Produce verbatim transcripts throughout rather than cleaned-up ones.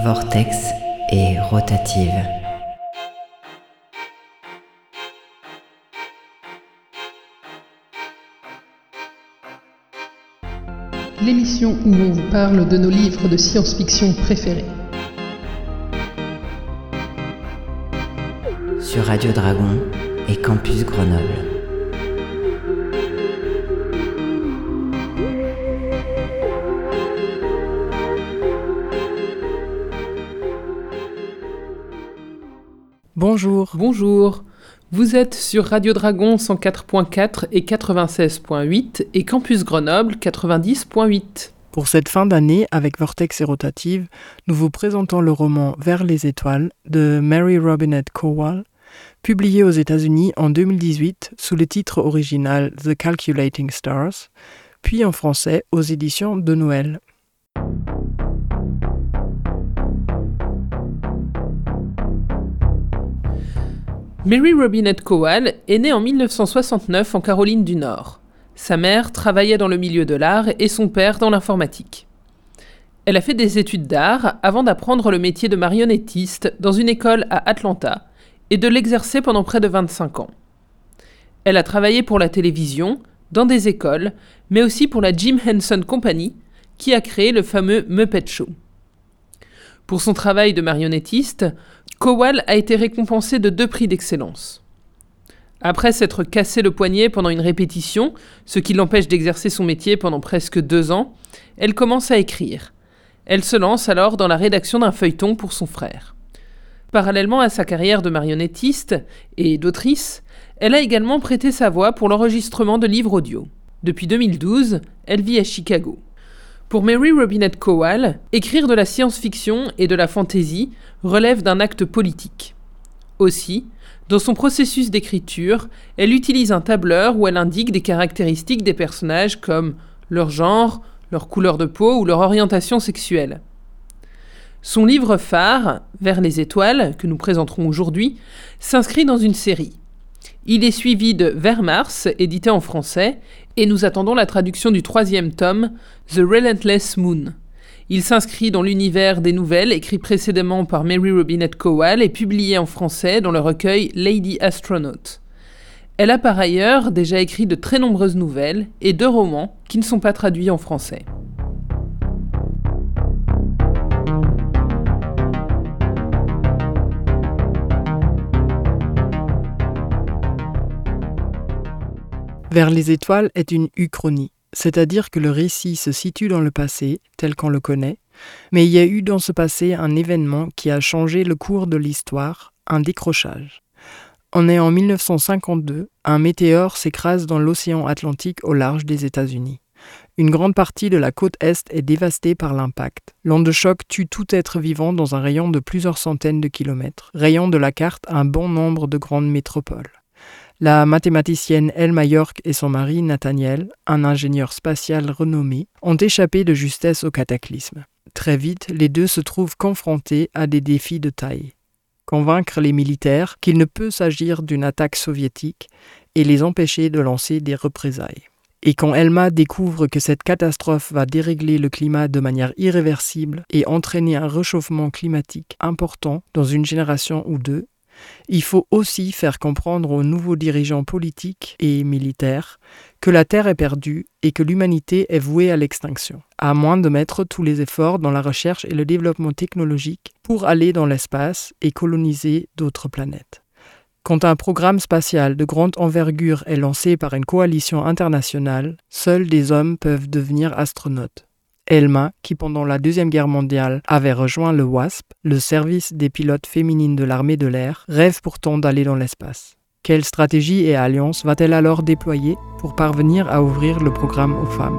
Vortex et rotative. L'émission où on vous parle de nos livres de science-fiction préférés. Sur Radio Dragon et Campus Grenoble. Bonjour. Bonjour. Vous êtes sur Radio Dragon cent quatre point quatre et quatre-vingt-seize point huit et Campus Grenoble quatre-vingt-dix point huit. Pour cette fin d'année, avec Vortex et Rotative, nous vous présentons le roman Vers les étoiles de Mary Robinette Kowal, publié aux États-Unis en deux mille dix-huit sous le titre original The Calculating Stars, puis en français aux éditions de Noël. Mary Robinette Kowal est née en dix-neuf cent soixante-neuf en Caroline du Nord. Sa mère travaillait dans le milieu de l'art et son père dans l'informatique. Elle a fait des études d'art avant d'apprendre le métier de marionnettiste dans une école à Atlanta et de l'exercer pendant près de vingt-cinq ans. Elle a travaillé pour la télévision, dans des écoles, mais aussi pour la Jim Henson Company, qui a créé le fameux Muppet Show. Pour son travail de marionnettiste, Kowal a été récompensée de deux prix d'excellence. Après s'être cassé le poignet pendant une répétition, ce qui l'empêche d'exercer son métier pendant presque deux ans, elle commence à écrire. Elle se lance alors dans la rédaction d'un feuilleton pour son frère. Parallèlement à sa carrière de marionnettiste et d'autrice, elle a également prêté sa voix pour l'enregistrement de livres audio. Depuis deux mille douze, elle vit à Chicago. Pour Mary Robinette Kowal, écrire de la science-fiction et de la fantasy relève d'un acte politique. Aussi, dans son processus d'écriture, elle utilise un tableur où elle indique des caractéristiques des personnages comme leur genre, leur couleur de peau ou leur orientation sexuelle. Son livre phare, Vers les étoiles, que nous présenterons aujourd'hui, s'inscrit dans une série. Il est suivi de Vers Mars, édité en français, et nous attendons la traduction du troisième tome, The Relentless Moon. Il s'inscrit dans l'univers des nouvelles écrites précédemment par Mary Robinette Kowal et publié en français dans le recueil Lady Astronaut. Elle a par ailleurs déjà écrit de très nombreuses nouvelles et deux romans qui ne sont pas traduits en français. Vers les étoiles est une uchronie, c'est-à-dire que le récit se situe dans le passé, tel qu'on le connaît, mais il y a eu dans ce passé un événement qui a changé le cours de l'histoire, un décrochage. On est en dix-neuf cent cinquante-deux, un météore s'écrase dans l'océan Atlantique au large des États-Unis. Une grande partie de la côte Est est dévastée par l'impact. L'onde de choc tue tout être vivant dans un rayon de plusieurs centaines de kilomètres, rayant de la carte un bon nombre de grandes métropoles. La mathématicienne Elma York et son mari Nathaniel, un ingénieur spatial renommé, ont échappé de justesse au cataclysme. Très vite, les deux se trouvent confrontés à des défis de taille. Convaincre les militaires qu'il ne peut s'agir d'une attaque soviétique et les empêcher de lancer des représailles. Et quand Elma découvre que cette catastrophe va dérégler le climat de manière irréversible et entraîner un réchauffement climatique important dans une génération ou deux, il faut aussi faire comprendre aux nouveaux dirigeants politiques et militaires que la Terre est perdue et que l'humanité est vouée à l'extinction, à moins de mettre tous les efforts dans la recherche et le développement technologique pour aller dans l'espace et coloniser d'autres planètes. Quand un programme spatial de grande envergure est lancé par une coalition internationale, seuls des hommes peuvent devenir astronautes. Elma, qui pendant la Deuxième Guerre mondiale avait rejoint le WASP, le service des pilotes féminines de l'armée de l'air, rêve pourtant d'aller dans l'espace. Quelle stratégie et alliance va-t-elle alors déployer pour parvenir à ouvrir le programme aux femmes ?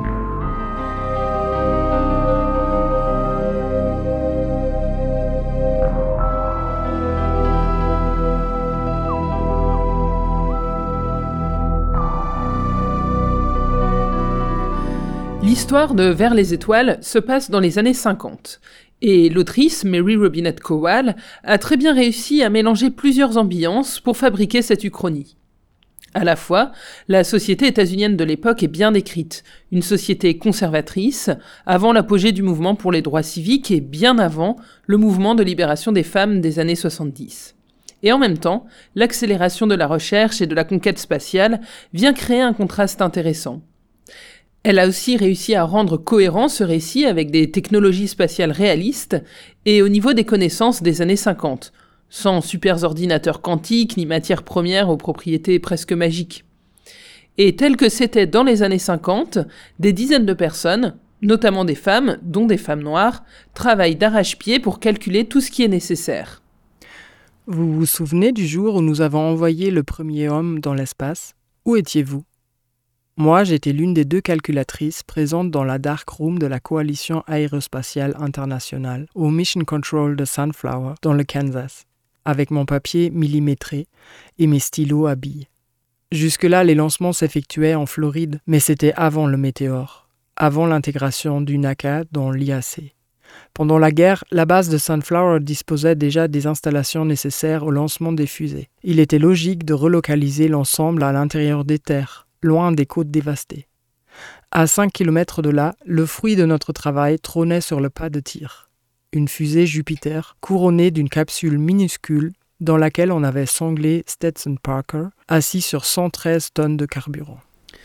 L'histoire de Vers les étoiles se passe dans les années cinquante, et l'autrice Mary Robinette Kowal a très bien réussi à mélanger plusieurs ambiances pour fabriquer cette uchronie. À la fois, la société états-unienne de l'époque est bien décrite, une société conservatrice, avant l'apogée du mouvement pour les droits civiques et bien avant le mouvement de libération des femmes des années soixante-dix. Et en même temps, l'accélération de la recherche et de la conquête spatiale vient créer un contraste intéressant. Elle a aussi réussi à rendre cohérent ce récit avec des technologies spatiales réalistes et au niveau des connaissances des années cinquante, sans superordinateurs quantiques ni matières premières aux propriétés presque magiques. Et tel que c'était dans les années cinquante, des dizaines de personnes, notamment des femmes, dont des femmes noires, travaillent d'arrache-pied pour calculer tout ce qui est nécessaire. Vous vous souvenez du jour où nous avons envoyé le premier homme dans l'espace ? Où étiez-vous ? Moi, j'étais l'une des deux calculatrices présentes dans la dark room de la Coalition aérospatiale internationale au Mission Control de Sunflower, dans le Kansas, avec mon papier millimétré et mes stylos à billes. Jusque-là, les lancements s'effectuaient en Floride, mais c'était avant le météore, avant l'intégration du NACA dans l'I A C. Pendant la guerre, la base de Sunflower disposait déjà des installations nécessaires au lancement des fusées. Il était logique de relocaliser l'ensemble à l'intérieur des terres, loin des côtes dévastées. À cinq kilomètres de là, le fruit de notre travail trônait sur le pas de tir. Une fusée Jupiter couronnée d'une capsule minuscule dans laquelle on avait sanglé Stetson Parker, assis sur cent treize tonnes de carburant.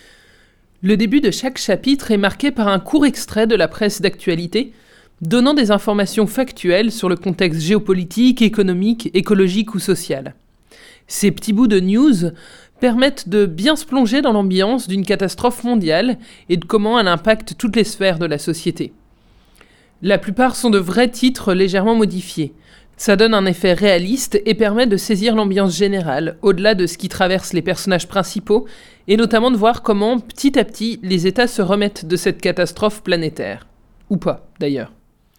Le début de chaque chapitre est marqué par un court extrait de la presse d'actualité, donnant des informations factuelles sur le contexte géopolitique, économique, écologique ou social. Ces petits bouts de news permettent de bien se plonger dans l'ambiance d'une catastrophe mondiale et de comment elle impacte toutes les sphères de la société. La plupart sont de vrais titres légèrement modifiés. Ça donne un effet réaliste et permet de saisir l'ambiance générale, au-delà de ce qui traverse les personnages principaux, et notamment de voir comment, petit à petit, les États se remettent de cette catastrophe planétaire. Ou pas, d'ailleurs.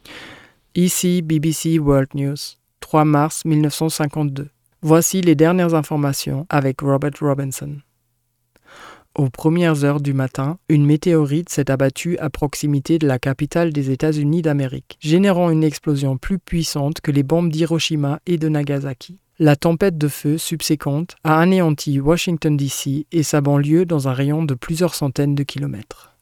Ici B B C World News, trois mars mille neuf cent cinquante-deux. Voici les dernières informations avec Robert Robinson. Aux premières heures du matin, une météorite s'est abattue à proximité de la capitale des États-Unis d'Amérique, générant une explosion plus puissante que les bombes d'Hiroshima et de Nagasaki. La tempête de feu subséquente a anéanti Washington D C et sa banlieue dans un rayon de plusieurs centaines de kilomètres.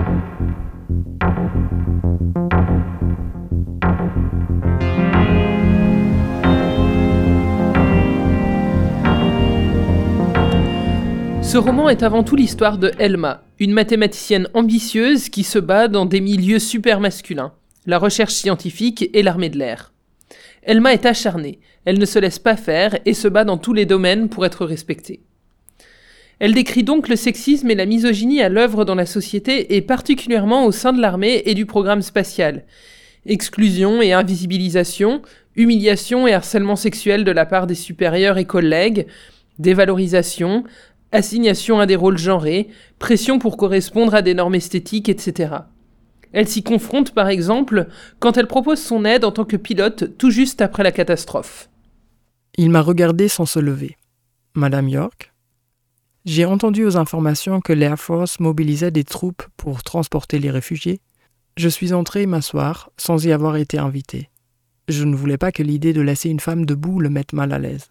Ce roman est avant tout l'histoire de Elma, une mathématicienne ambitieuse qui se bat dans des milieux super masculins, la recherche scientifique et l'armée de l'air. Elma est acharnée, elle ne se laisse pas faire et se bat dans tous les domaines pour être respectée. Elle décrit donc le sexisme et la misogynie à l'œuvre dans la société et particulièrement au sein de l'armée et du programme spatial. Exclusion et invisibilisation, humiliation et harcèlement sexuel de la part des supérieurs et collègues, dévalorisation, assignation à des rôles genrés, pression pour correspondre à des normes esthétiques, et cetera. Elle s'y confronte par exemple quand elle propose son aide en tant que pilote tout juste après la catastrophe. Il m'a regardé sans se lever. Madame York ? J'ai entendu aux informations que l'Air Force mobilisait des troupes pour transporter les réfugiés. Je suis entré m'asseoir sans y avoir été invité. Je ne voulais pas que l'idée de laisser une femme debout le mette mal à l'aise.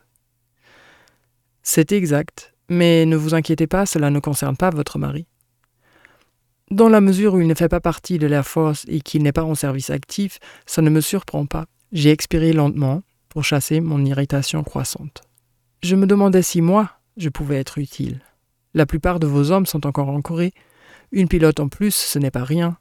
C'est exact. Mais ne vous inquiétez pas, cela ne concerne pas votre mari. Dans la mesure où il ne fait pas partie de l'Air Force et qu'il n'est pas en service actif, ça ne me surprend pas. J'ai expiré lentement pour chasser mon irritation croissante. Je me demandais si moi, je pouvais être utile. La plupart de vos hommes sont encore en Corée. Une pilote en plus, ce n'est pas rien.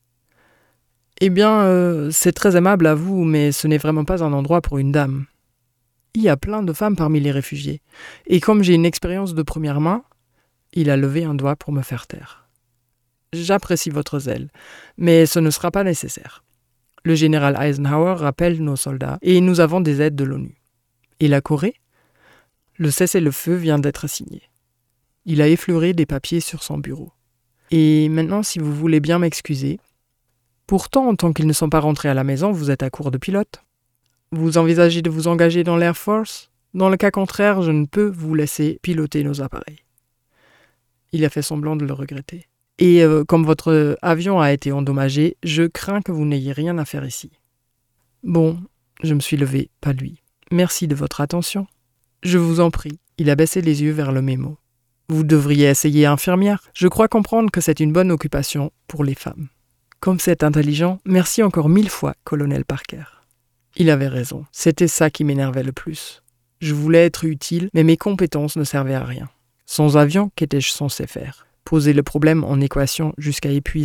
Eh bien, euh, c'est très aimable à vous, mais ce n'est vraiment pas un endroit pour une dame. Il y a plein de femmes parmi les réfugiés. Et comme j'ai une expérience de première main, il a levé un doigt pour me faire taire. J'apprécie votre zèle, mais ce ne sera pas nécessaire. Le général Eisenhower rappelle nos soldats et nous avons des aides de l'ONU. Et la Corée ? Le cessez-le-feu vient d'être signé. Il a effleuré des papiers sur son bureau. Et maintenant, si vous voulez bien m'excuser, pourtant, tant qu'ils ne sont pas rentrés à la maison, vous êtes à court de pilotes. Vous envisagez de vous engager dans l'Air Force ? Dans le cas contraire, je ne peux vous laisser piloter nos appareils. Il a fait semblant de le regretter. Et euh, comme votre avion a été endommagé, je crains que vous n'ayez rien à faire ici. Bon, je me suis levé, pas lui. Merci de votre attention. Je vous en prie. Il a baissé les yeux vers le mémo. Vous devriez essayer infirmière. Je crois comprendre que c'est une bonne occupation pour les femmes. Comme c'est intelligent, merci encore mille fois, colonel Parker. Il avait raison, c'était ça qui m'énervait le plus. Je voulais être utile, mais mes compétences ne servaient à rien. Sans avion, qu'étais-je censé faire ? Poser le problème en équation jusqu'à épuisement ?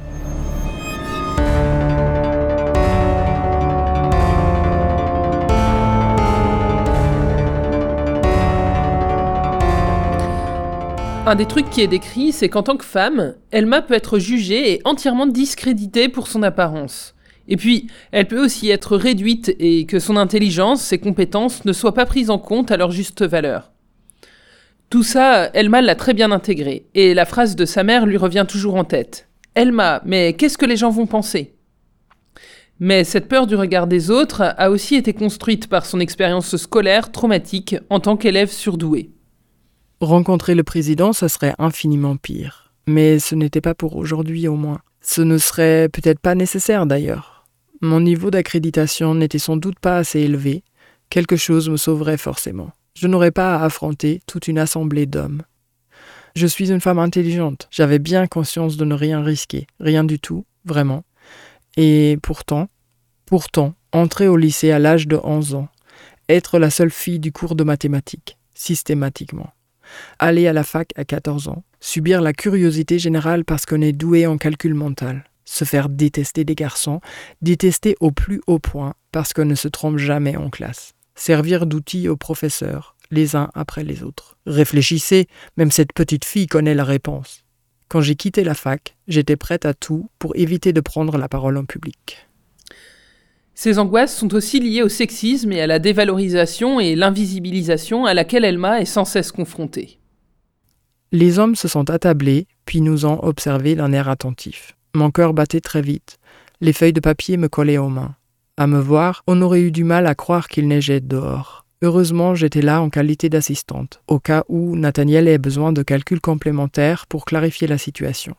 Un des trucs qui est décrit, c'est qu'en tant que femme, Elma peut être jugée et entièrement discréditée pour son apparence. Et puis, elle peut aussi être réduite et que son intelligence, ses compétences ne soient pas prises en compte à leur juste valeur. Tout ça, Elma l'a très bien intégré, et la phrase de sa mère lui revient toujours en tête. « Elma, mais qu'est-ce que les gens vont penser ?» Mais cette peur du regard des autres a aussi été construite par son expérience scolaire traumatique en tant qu'élève surdouée. Rencontrer le président, ça serait infiniment pire. Mais ce n'était pas pour aujourd'hui au moins. Ce ne serait peut-être pas nécessaire d'ailleurs. Mon niveau d'accréditation n'était sans doute pas assez élevé. Quelque chose me sauverait forcément. Je n'aurais pas à affronter toute une assemblée d'hommes. Je suis une femme intelligente. J'avais bien conscience de ne rien risquer. Rien du tout, vraiment. Et pourtant, pourtant, entrer au lycée à l'âge de onze ans, être la seule fille du cours de mathématiques, systématiquement. Aller à la fac à quatorze ans, subir la curiosité générale parce qu'on est doué en calcul mental, se faire détester des garçons, détester au plus haut point parce qu'on ne se trompe jamais en classe, servir d'outil aux professeurs, les uns après les autres. Réfléchissez, même cette petite fille connaît la réponse. Quand j'ai quitté la fac, j'étais prête à tout pour éviter de prendre la parole en public. Ces angoisses sont aussi liées au sexisme et à la dévalorisation et l'invisibilisation à laquelle Elma est sans cesse confrontée. Les hommes se sont attablés, puis nous ont observés d'un air attentif. Mon cœur battait très vite. Les feuilles de papier me collaient aux mains. À me voir, on aurait eu du mal à croire qu'il neigeait dehors. Heureusement, j'étais là en qualité d'assistante, au cas où Nathaniel ait besoin de calculs complémentaires pour clarifier la situation.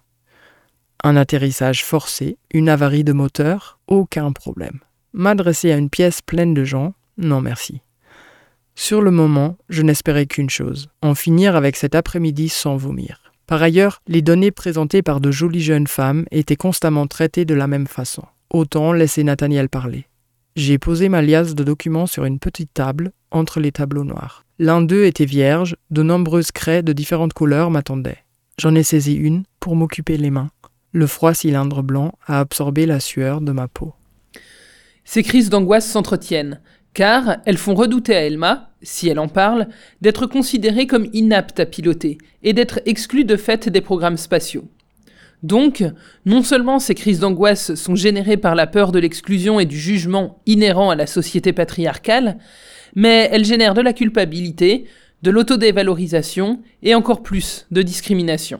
Un atterrissage forcé, une avarie de moteur, aucun problème. M'adresser à une pièce pleine de gens, non merci. Sur le moment, je n'espérais qu'une chose, en finir avec cet après-midi sans vomir. Par ailleurs, les données présentées par de jolies jeunes femmes étaient constamment traitées de la même façon. Autant laisser Nathaniel parler. J'ai posé ma liasse de documents sur une petite table, entre les tableaux noirs. L'un d'eux était vierge, de nombreuses craies de différentes couleurs m'attendaient. J'en ai saisi une pour m'occuper les mains. Le froid cylindre blanc a absorbé la sueur de ma peau. Ces crises d'angoisse s'entretiennent, car elles font redouter à Elma, si elle en parle, d'être considérée comme inapte à piloter et d'être exclue de fait des programmes spatiaux. Donc, non seulement ces crises d'angoisse sont générées par la peur de l'exclusion et du jugement inhérent à la société patriarcale, mais elles génèrent de la culpabilité, de l'autodévalorisation et encore plus de discrimination.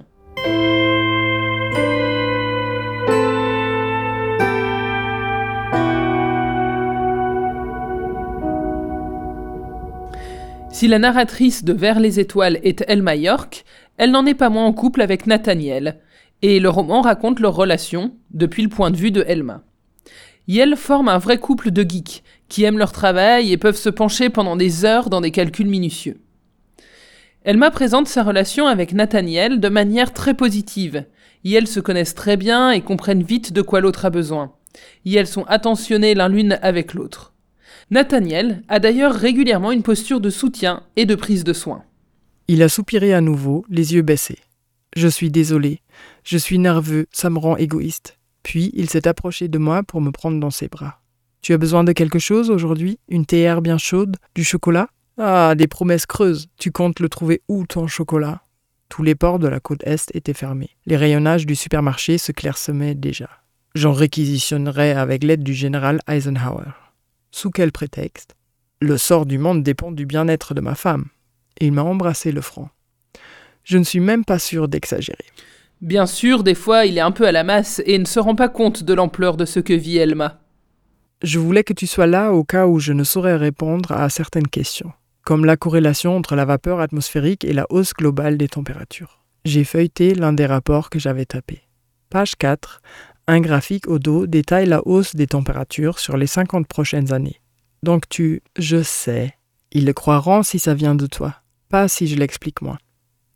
Si la narratrice de Vers les étoiles est Elma York, elle n'en est pas moins en couple avec Nathaniel, et le roman raconte leur relation depuis le point de vue de Elma. Ils forment un vrai couple de geeks, qui aiment leur travail et peuvent se pencher pendant des heures dans des calculs minutieux. Elma présente sa relation avec Nathaniel de manière très positive. Ils se connaissent très bien et comprennent vite de quoi l'autre a besoin. Ils sont attentionnés l'un l'une avec l'autre. Nathaniel a d'ailleurs régulièrement une posture de soutien et de prise de soin. Il a soupiré à nouveau, les yeux baissés. « Je suis désolé, je suis nerveux, ça me rend égoïste. » Puis il s'est approché de moi pour me prendre dans ses bras. « Tu as besoin de quelque chose aujourd'hui ? Une théière bien chaude ? Du chocolat ? Ah, des promesses creuses. Tu comptes le trouver où ton chocolat ? » Tous les ports de la côte Est étaient fermés. Les rayonnages du supermarché se clairsemaient déjà. J'en réquisitionnerais avec l'aide du général Eisenhower. Sous quel prétexte ? Le sort du monde dépend du bien-être de ma femme. Et il m'a embrassé le front. Je ne suis même pas sûr d'exagérer. Bien sûr, des fois, il est un peu à la masse et ne se rend pas compte de l'ampleur de ce que vit Elma. Je voulais que tu sois là au cas où je ne saurais répondre à certaines questions, comme la corrélation entre la vapeur atmosphérique et la hausse globale des températures. J'ai feuilleté l'un des rapports que j'avais tapé. Page quatre. Un graphique au dos détaille la hausse des températures sur les cinquante prochaines années. Donc tu... Je sais. Ils le croiront si ça vient de toi, pas si je l'explique moi.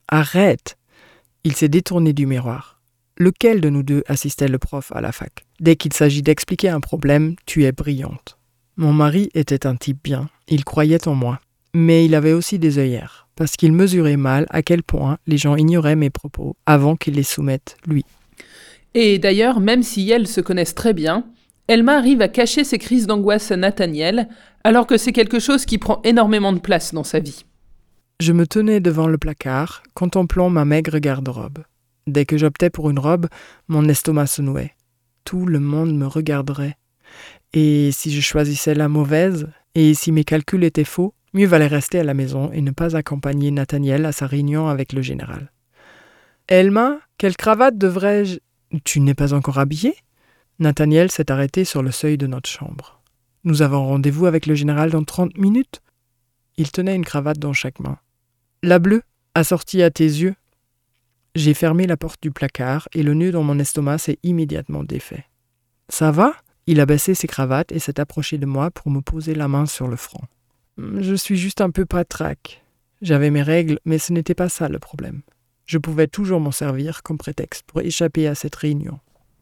Arrête !» Il s'est détourné du miroir. Lequel de nous deux assistait le prof à la fac ? Dès qu'il s'agit d'expliquer un problème, tu es brillante. Mon mari était un type bien, il croyait en moi. Mais il avait aussi des œillères, parce qu'il mesurait mal à quel point les gens ignoraient mes propos avant qu'ils les soumettent lui. Et d'ailleurs, même si elles se connaissent très bien, Elma arrive à cacher ses crises d'angoisse à Nathaniel, alors que c'est quelque chose qui prend énormément de place dans sa vie. Je me tenais devant le placard, contemplant ma maigre garde-robe. Dès que j'optais pour une robe, mon estomac se nouait. Tout le monde me regarderait. Et si je choisissais la mauvaise, et si mes calculs étaient faux, mieux valait rester à la maison et ne pas accompagner Nathaniel à sa réunion avec le général. « Elma, quelle cravate devrais-je... » « Tu n'es pas encore habillée ?» Nathaniel s'est arrêté sur le seuil de notre chambre. « Nous avons rendez-vous avec le général dans trente minutes ?» Il tenait une cravate dans chaque main. « La bleue, assortie à tes yeux ?» J'ai fermé la porte du placard et le nœud dans mon estomac s'est immédiatement défait. « Ça va ?» Il a baissé ses cravates et s'est approché de moi pour me poser la main sur le front. « Je suis juste un peu patraque. J'avais mes règles, mais ce n'était pas ça le problème. Je pouvais toujours m'en servir comme prétexte pour échapper à cette réunion. »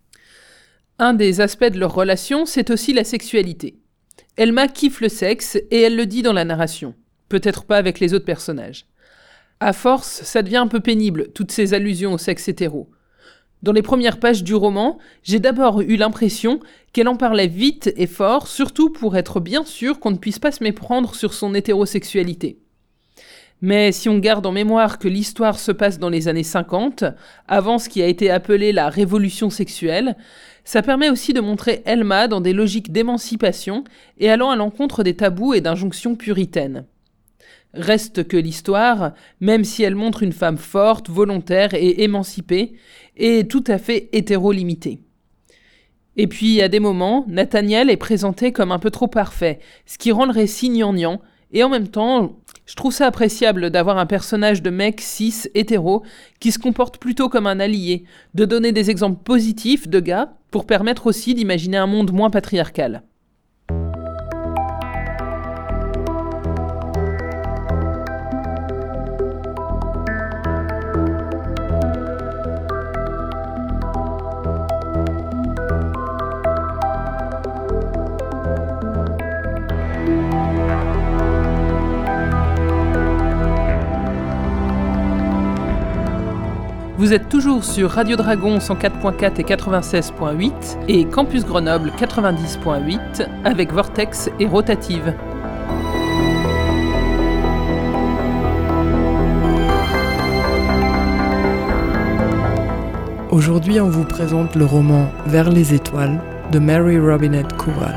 Un des aspects de leur relation, c'est aussi la sexualité. Elma kiffe le sexe et elle le dit dans la narration. Peut-être pas avec les autres personnages. À force, ça devient un peu pénible, toutes ces allusions au sexe hétéro. Dans les premières pages du roman, j'ai d'abord eu l'impression qu'elle en parlait vite et fort, surtout pour être bien sûre qu'on ne puisse pas se méprendre sur son hétérosexualité. Mais si on garde en mémoire que l'histoire se passe dans les années cinquante, avant ce qui a été appelé la révolution sexuelle, ça permet aussi de montrer Elma dans des logiques d'émancipation et allant à l'encontre des tabous et d'injonctions puritaines. Reste que l'histoire, même si elle montre une femme forte, volontaire et émancipée, est tout à fait hétéro-limitée. Et puis, à des moments, Nathaniel est présenté comme un peu trop parfait, ce qui rend le récit gnangnan, et en même temps, je trouve ça appréciable d'avoir un personnage de mec cis hétéro qui se comporte plutôt comme un allié, de donner des exemples positifs de gars pour permettre aussi d'imaginer un monde moins patriarcal. Vous êtes toujours sur Radio Dragon cent quatre point quatre et quatre-vingt-seize point huit et Campus Grenoble quatre-vingt-dix point huit avec Vortex et Rotative. Aujourd'hui, on vous présente le roman Vers les étoiles de Mary Robinette Kowal.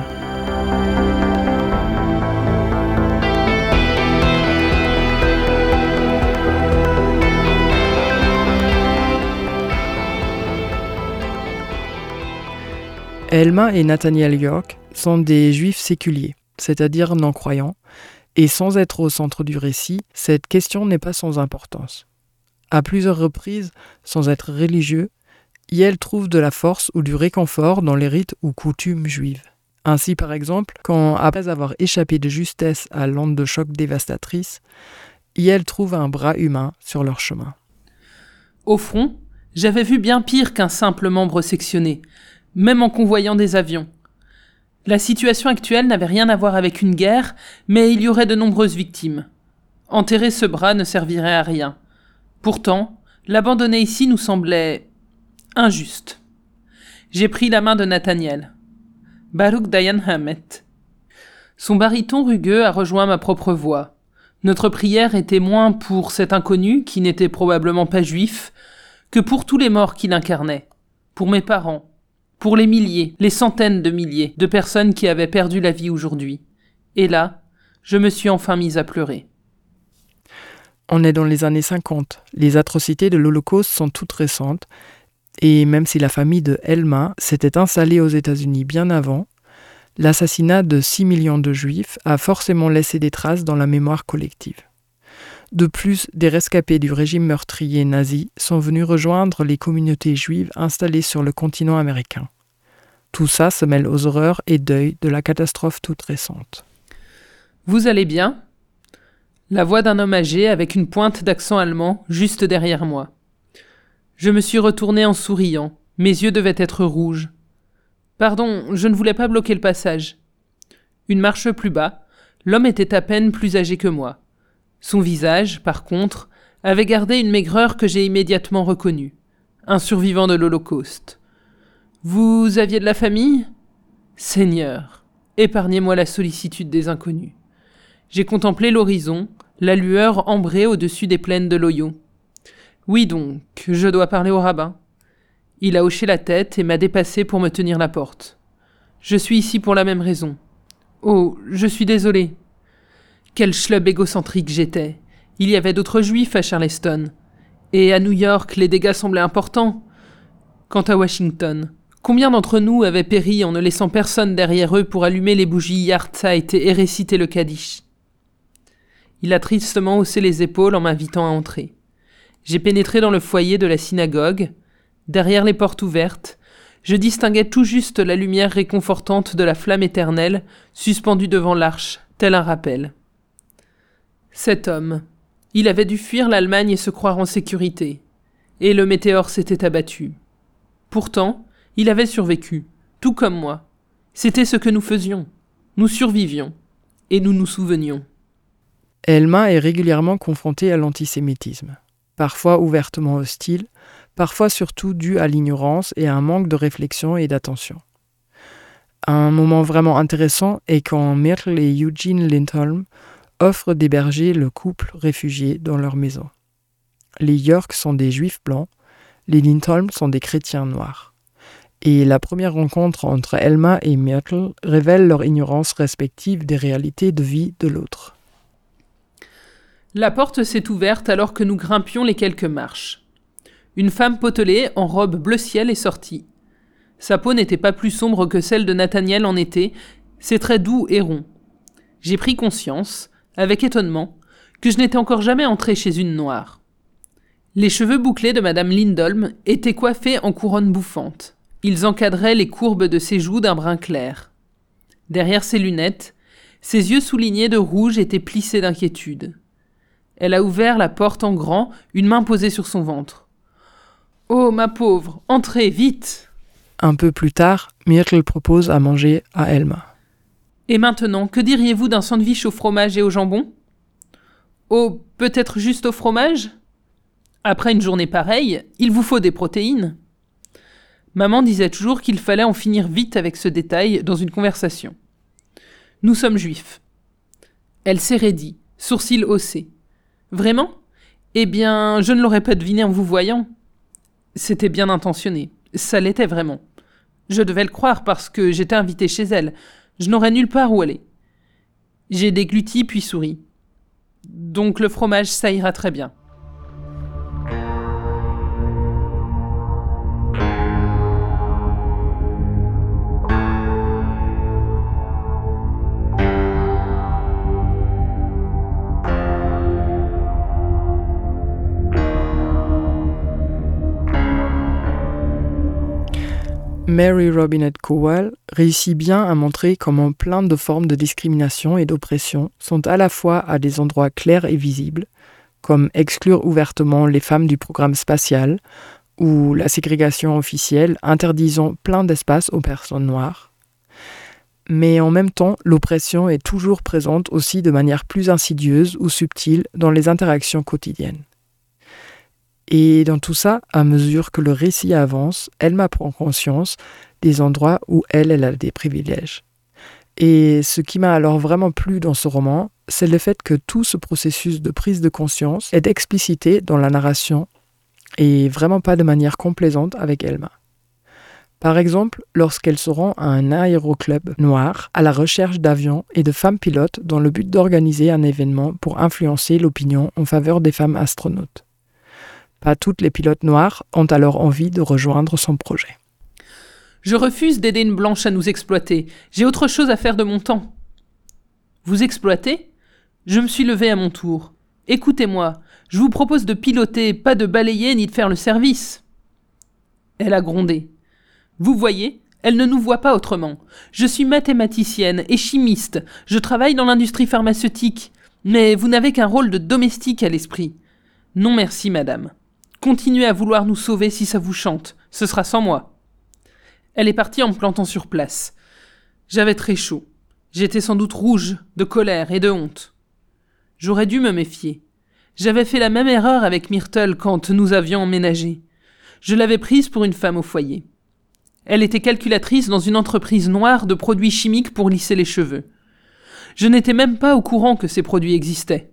Elma et Nathaniel York sont des juifs séculiers, c'est-à-dire non-croyants, et sans être au centre du récit, cette question n'est pas sans importance. À plusieurs reprises, sans être religieux, Yael trouve de la force ou du réconfort dans les rites ou coutumes juives. Ainsi, par exemple, quand, après avoir échappé de justesse à l'onde de choc dévastatrice, Yael trouve un bras humain sur leur chemin. Au front, j'avais vu bien pire qu'un simple membre sectionné, même en convoyant des avions. La situation actuelle n'avait rien à voir avec une guerre, mais il y aurait de nombreuses victimes. Enterrer ce bras ne servirait à rien. Pourtant, l'abandonner ici nous semblait injuste. J'ai pris la main de Nathaniel. Baruch Dayan Hamet. Son baryton rugueux a rejoint ma propre voix. Notre prière était moins pour cet inconnu, qui n'était probablement pas juif, que pour tous les morts qu'il incarnait, pour mes parents, pour les milliers, les centaines de milliers de personnes qui avaient perdu la vie aujourd'hui. Et là, je me suis enfin mise à pleurer. On est dans les années cinquante. Les atrocités de l'Holocauste sont toutes récentes. Et même si la famille de Elma s'était installée aux États-Unis bien avant, l'assassinat de six millions de Juifs a forcément laissé des traces dans la mémoire collective. De plus, des rescapés du régime meurtrier nazi sont venus rejoindre les communautés juives installées sur le continent américain. Tout ça se mêle aux horreurs et deuils de la catastrophe toute récente. Vous allez bien ? La voix d'un homme âgé avec une pointe d'accent allemand juste derrière moi. Je me suis retourné en souriant. Mes yeux devaient être rouges. Pardon, je ne voulais pas bloquer le passage. Une marche plus bas, l'homme était à peine plus âgé que moi. Son visage, par contre, avait gardé une maigreur que j'ai immédiatement reconnue. Un survivant de l'Holocauste. Vous aviez de la famille ? Seigneur, épargnez-moi la sollicitude des inconnus. J'ai contemplé l'horizon, la lueur ambrée au-dessus des plaines de l'Oyo. Oui donc, je dois parler au rabbin. Il a hoché la tête et m'a dépassé pour me tenir la porte. Je suis ici pour la même raison. Oh, je suis désolé. Quel schlub égocentrique j'étais. Il y avait d'autres juifs à Charleston. Et à New York, les dégâts semblaient importants. Quant à Washington, combien d'entre nous avaient péri en ne laissant personne derrière eux pour allumer les bougies Yahrzeit et réciter le Kaddish ? Il a tristement haussé les épaules en m'invitant à entrer. J'ai pénétré dans le foyer de la synagogue. Derrière les portes ouvertes, je distinguais tout juste la lumière réconfortante de la flamme éternelle suspendue devant l'arche, tel un rappel. Cet homme, il avait dû fuir l'Allemagne et se croire en sécurité. Et le météore s'était abattu. Pourtant, il avait survécu, tout comme moi. C'était ce que nous faisions. Nous survivions. Et nous nous souvenions. Elma est régulièrement confrontée à l'antisémitisme, parfois ouvertement hostile, parfois surtout dû à l'ignorance et à un manque de réflexion et d'attention. Un moment vraiment intéressant est quand Myrtle et Eugene Lindholm offrent d'héberger le couple réfugié dans leur maison. Les York sont des juifs blancs, les Lindholm sont des chrétiens noirs. Et la première rencontre entre Elma et Myrtle révèle leur ignorance respective des réalités de vie de l'autre. La porte s'est ouverte alors que nous grimpions les quelques marches. Une femme potelée en robe bleu ciel est sortie. Sa peau n'était pas plus sombre que celle de Nathaniel en été, ses traits doux et ronds. J'ai pris conscience, avec étonnement, que je n'étais encore jamais entré chez une noire. Les cheveux bouclés de Madame Lindholm étaient coiffés en couronne bouffante. Ils encadraient les courbes de ses joues d'un brun clair. Derrière ses lunettes, ses yeux soulignés de rouge étaient plissés d'inquiétude. Elle a ouvert la porte en grand, une main posée sur son ventre. « Oh, ma pauvre, entrez, vite !» Un peu plus tard, Myrtle propose à manger à Elma. « Et maintenant, que diriez-vous d'un sandwich au fromage et au jambon ? Oh, peut-être juste au fromage ? Après une journée pareille, il vous faut des protéines. » Maman disait toujours qu'il fallait en finir vite avec ce détail dans une conversation. Nous sommes juifs. Elle s'est raidie, sourcils haussés. Vraiment ? Eh bien, je ne l'aurais pas deviné en vous voyant. C'était bien intentionné. Ça l'était vraiment. Je devais le croire parce que j'étais invité chez elle. Je n'aurais nulle part où aller. J'ai dégluti puis souri. Donc le fromage, ça ira très bien. Mary Robinette Kowal réussit bien à montrer comment plein de formes de discrimination et d'oppression sont à la fois à des endroits clairs et visibles, comme exclure ouvertement les femmes du programme spatial ou la ségrégation officielle interdisant plein d'espaces aux personnes noires. Mais en même temps, l'oppression est toujours présente aussi de manière plus insidieuse ou subtile dans les interactions quotidiennes. Et dans tout ça, à mesure que le récit avance, Elma prend conscience des endroits où elle, elle a des privilèges. Et ce qui m'a alors vraiment plu dans ce roman, c'est le fait que tout ce processus de prise de conscience est explicité dans la narration et vraiment pas de manière complaisante avec Elma. Par exemple, lorsqu'elle se rend à un aéroclub noir à la recherche d'avions et de femmes pilotes dans le but d'organiser un événement pour influencer l'opinion en faveur des femmes astronautes. Pas toutes les pilotes noires ont alors envie de rejoindre son projet. Je refuse d'aider une blanche à nous exploiter. J'ai autre chose à faire de mon temps. Vous exploiter ? Je me suis levée à mon tour. Écoutez-moi, je vous propose de piloter, pas de balayer ni de faire le service. Elle a grondé. Vous voyez, elle ne nous voit pas autrement. Je suis mathématicienne et chimiste. Je travaille dans l'industrie pharmaceutique. Mais vous n'avez qu'un rôle de domestique à l'esprit. Non merci, madame. Continuez à vouloir nous sauver si ça vous chante. Ce sera sans moi. » Elle est partie en me plantant sur place. J'avais très chaud. J'étais sans doute rouge, de colère et de honte. J'aurais dû me méfier. J'avais fait la même erreur avec Myrtle quand nous avions emménagé. Je l'avais prise pour une femme au foyer. Elle était calculatrice dans une entreprise noire de produits chimiques pour lisser les cheveux. Je n'étais même pas au courant que ces produits existaient.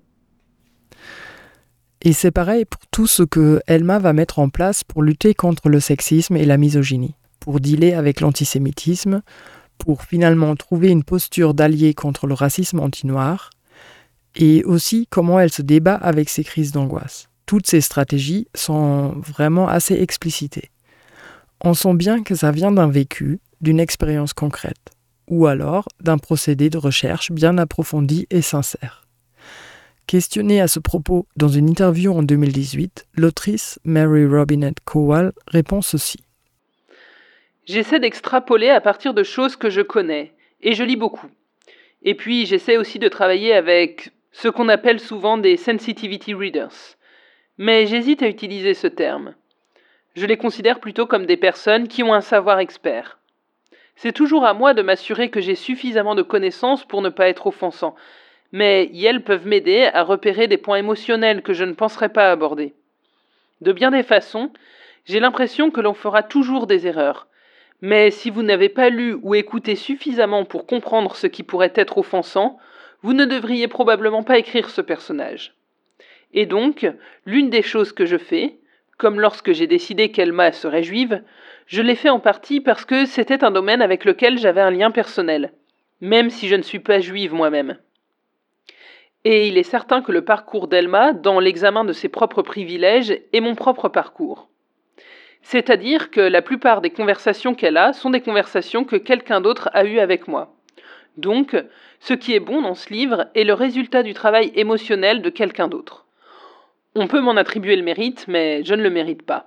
Et c'est pareil pour tout ce que Elma va mettre en place pour lutter contre le sexisme et la misogynie, pour dealer avec l'antisémitisme, pour finalement trouver une posture d'allié contre le racisme anti-noir, et aussi comment elle se débat avec ses crises d'angoisse. Toutes ces stratégies sont vraiment assez explicitées. On sent bien que ça vient d'un vécu, d'une expérience concrète, ou alors d'un procédé de recherche bien approfondi et sincère. Questionnée à ce propos dans une interview en deux mille dix-huit, l'autrice Mary Robinette Kowal répond ceci. « J'essaie d'extrapoler à partir de choses que je connais, et je lis beaucoup. Et puis j'essaie aussi de travailler avec ce qu'on appelle souvent des sensitivity readers. Mais j'hésite à utiliser ce terme. Je les considère plutôt comme des personnes qui ont un savoir expert. C'est toujours à moi de m'assurer que j'ai suffisamment de connaissances pour ne pas être offensant, mais elles peuvent m'aider à repérer des points émotionnels que je ne penserais pas aborder. De bien des façons, j'ai l'impression que l'on fera toujours des erreurs. Mais si vous n'avez pas lu ou écouté suffisamment pour comprendre ce qui pourrait être offensant, vous ne devriez probablement pas écrire ce personnage. Et donc, l'une des choses que je fais, comme lorsque j'ai décidé qu'Elma serait juive, je l'ai fait en partie parce que c'était un domaine avec lequel j'avais un lien personnel, même si je ne suis pas juive moi-même. Et il est certain que le parcours d'Elma, dans l'examen de ses propres privilèges, est mon propre parcours. C'est-à-dire que la plupart des conversations qu'elle a sont des conversations que quelqu'un d'autre a eues avec moi. Donc, ce qui est bon dans ce livre est le résultat du travail émotionnel de quelqu'un d'autre. On peut m'en attribuer le mérite, mais je ne le mérite pas.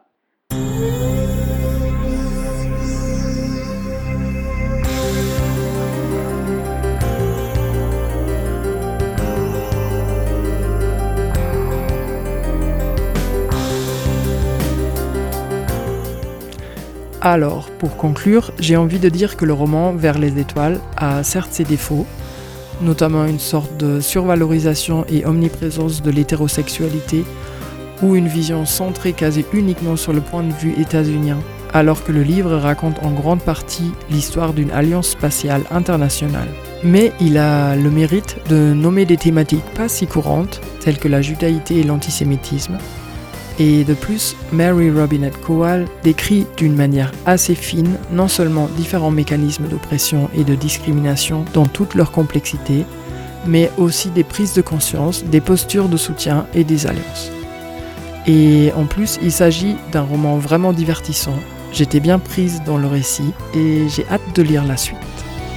Alors, pour conclure, j'ai envie de dire que le roman Vers les étoiles a certes ses défauts, notamment une sorte de survalorisation et omniprésence de l'hétérosexualité, ou une vision centrée quasi uniquement sur le point de vue états-unien, alors que le livre raconte en grande partie l'histoire d'une alliance spatiale internationale. Mais il a le mérite de nommer des thématiques pas si courantes, telles que la judaïté et l'antisémitisme. Et de plus, Mary Robinette Kowal décrit d'une manière assez fine non seulement différents mécanismes d'oppression et de discrimination dans toute leur complexité, mais aussi des prises de conscience, des postures de soutien et des alliances. Et en plus, il s'agit d'un roman vraiment divertissant. J'étais bien prise dans le récit et j'ai hâte de lire la suite.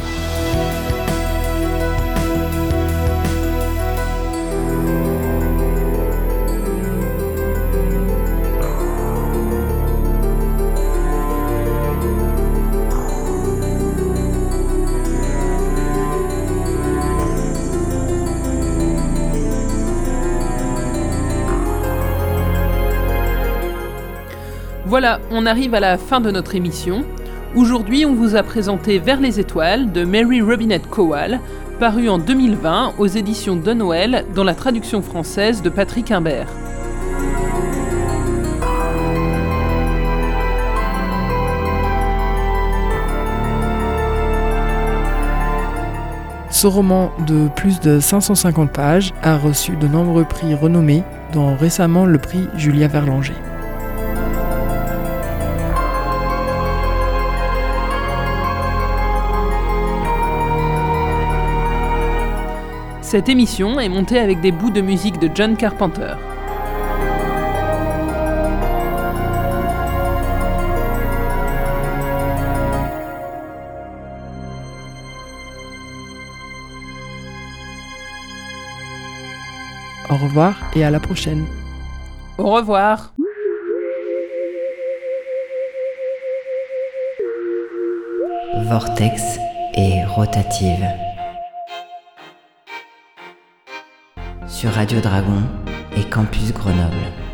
Voilà, on arrive à la fin de notre émission. Aujourd'hui, on vous a présenté Vers les étoiles de Mary Robinette Kowal, paru en deux mille vingt aux éditions de Noël dans la traduction française de Patrick Imbert. Ce roman de plus de cinq cent cinquante pages a reçu de nombreux prix renommés, dont récemment le prix Julia Verlanger. Cette émission est montée avec des bouts de musique de John Carpenter. Au revoir et à la prochaine. Au revoir. Vortex et rotative. sur Radio Dragon et Campus Grenoble.